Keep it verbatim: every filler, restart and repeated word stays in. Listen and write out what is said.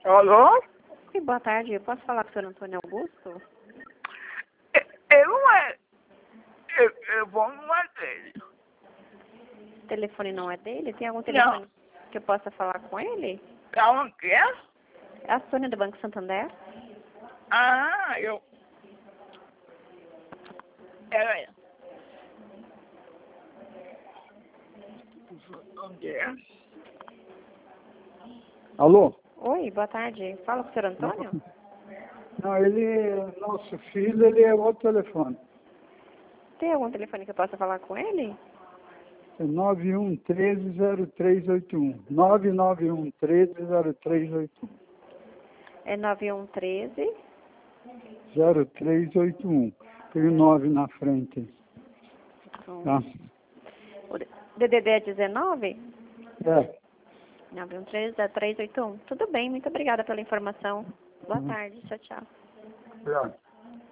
Alô? Oi, boa tarde. Eu posso falar com o senhor Antônio Augusto? Eu não é. Eu, eu vou não é dele. O telefone não é dele? Tem algum telefone Não. que eu possa falar com ele? Calma, que é? É a Sônia do Banco Santander? Ah, eu. Peraí. Onde é? Alô? Oi, boa tarde. Fala com o senhor Antônio? Não, ele, nosso filho, ele é outro telefone. Tem algum telefone que eu possa falar com ele? É nove um um três zero três oito um. nove nove um três zero três oito um. É nove um um três. zero três oito um. Tem o nove na frente. Tá? O D D D é dezenove? É. nove um três zero três oito um. Tudo bem, muito obrigada pela informação. Boa Uhum. tarde, tchau, tchau. É.